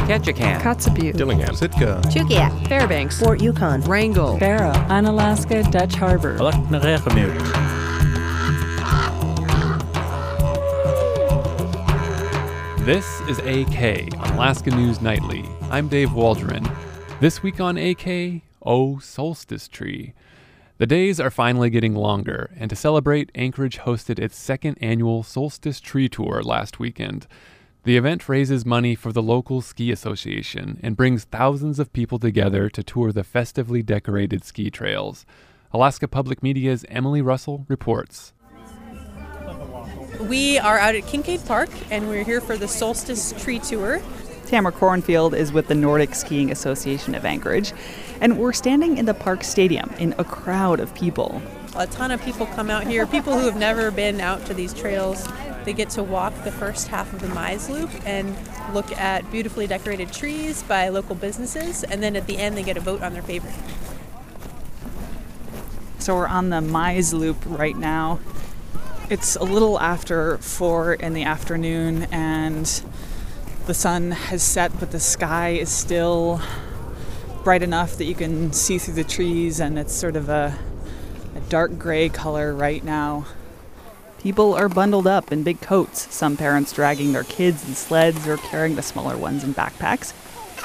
Ketchikan, Kotzebue, Dillingham, Sitka, Chugiak, Fairbanks, Fort Yukon, Wrangell, Barrow, Unalaska Dutch Harbor, This is AK on Alaska News Nightly. I'm Dave Waldron. This week on AK, Solstice Tree. The days are finally getting longer, and to celebrate, Anchorage hosted its second annual Solstice Tree Tour last weekend. The event raises money for the local ski association and brings thousands of people together to tour the festively decorated ski trails. Alaska Public Media's Emily Russell reports. We are out at Kincaid Park, and we're here for the Solstice Tree Tour. Tamara Cornfield is with the Nordic Skiing Association of Anchorage, and we're standing in the park stadium in a crowd of people. A ton of people come out here, people who have never been out to these trails. They get to walk the first half of the Mize Loop and look at beautifully decorated trees by local businesses, and then at the end they get a vote on their favorite. So we're on the Mize Loop right now. It's a little after 4 in the afternoon, and the sun has set, but the sky is still bright enough that you can see through the trees, and it's sort of a dark gray color right now. People are bundled up in big coats, some parents dragging their kids in sleds or carrying the smaller ones in backpacks.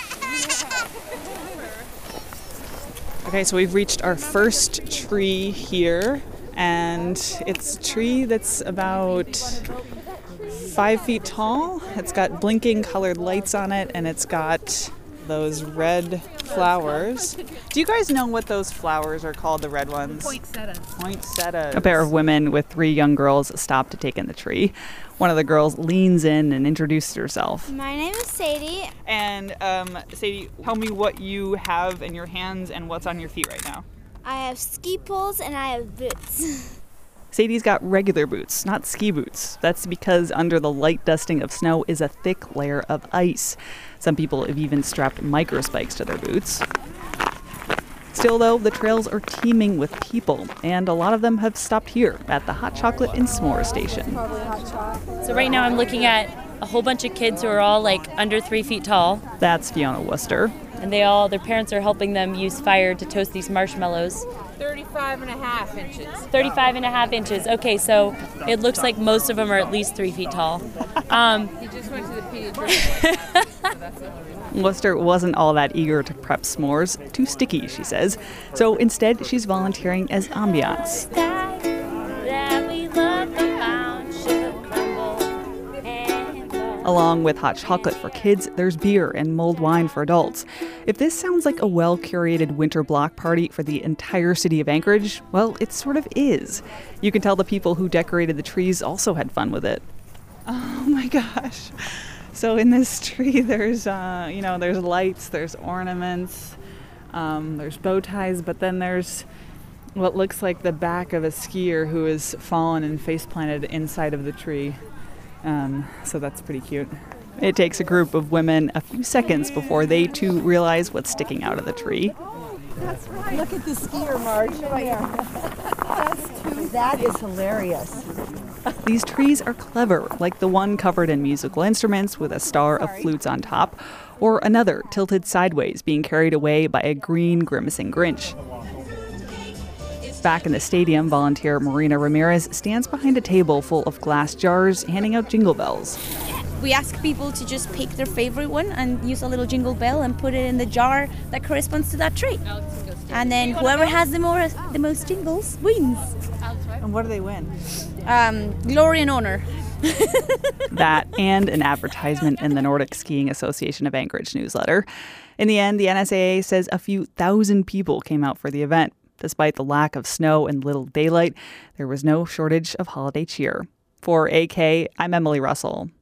Okay, so we've reached our first tree here, and it's a tree that's about 5 feet tall. It's got blinking colored lights on it, and it's got those red flowers. Do you guys know what those flowers are called, the red ones? Poinsettias. A pair of women with 3 young girls stopped to take in the tree. One of the girls leans in and introduces herself. My name is Sadie. And Sadie, tell me what you have in your hands and what's on your feet right now. I have ski poles and I have boots. Sadie's got regular boots, not ski boots. That's because under the light dusting of snow is a thick layer of ice. Some people have even strapped microspikes to their boots. Still, though, the trails are teeming with people, and a lot of them have stopped here at the Hot Chocolate and S'more Station. So right now I'm looking at a whole bunch of kids who are all like under 3 feet tall. That's Fiona Worcester. And their parents are helping them use fire to toast these marshmallows. 35 and a half inches. 35 and a half inches. Okay, so it looks like most of them are at least 3 feet tall. He just went to the pediatrician. Worcester wasn't all that eager to prep s'mores. Too sticky, she says. So instead, she's volunteering as ambiance. Along with hot chocolate for kids, there's beer and mulled wine for adults. If this sounds like a well-curated winter block party for the entire city of Anchorage, well, it sort of is. You can tell the people who decorated the trees also had fun with it. Oh my gosh. So in this tree, there's lights, there's ornaments, there's bow ties, but then there's what looks like the back of a skier who has fallen and face-planted inside of the tree. So that's pretty cute. It takes a group of women a few seconds before they too realize what's sticking out of the tree. That's right. Look at the skier march. That is hilarious. These trees are clever, like the one covered in musical instruments with a star of flutes on top, or another tilted sideways being carried away by a green grimacing Grinch. Back in the stadium, volunteer Marina Ramirez stands behind a table full of glass jars, handing out jingle bells. We ask people to just pick their favorite one and use a little jingle bell and put it in the jar that corresponds to that tree. And then whoever has the most jingles wins. And what do they win? Glory and honor. That and an advertisement in the Nordic Skiing Association of Anchorage newsletter. In the end, the NSAA says a few thousand people came out for the event. Despite the lack of snow and little daylight, there was no shortage of holiday cheer. For AK, I'm Emily Russell.